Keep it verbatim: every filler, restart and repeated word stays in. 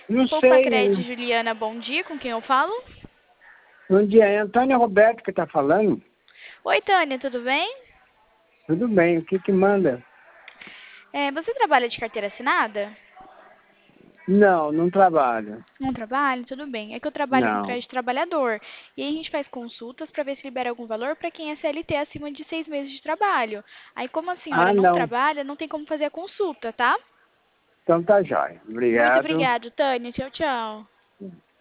Não Poupa sei. Crédito Juliana, bom dia, com quem eu falo? Bom dia, é Antônio Roberto que está falando. Oi, Tânia, tudo bem? Tudo bem, o que que manda? É, você trabalha de carteira assinada? Não, não trabalho. Não trabalho? Tudo bem. É que eu trabalho com Não. crédito trabalhador. E aí a gente faz consultas para ver se libera algum valor para quem é C L T acima de seis meses de trabalho. Aí, como a senhora Ah, não não. trabalha, não tem como fazer a consulta, tá? Então tá jóia. Muito Obrigado. obrigada, Tânia. Tchau, tchau.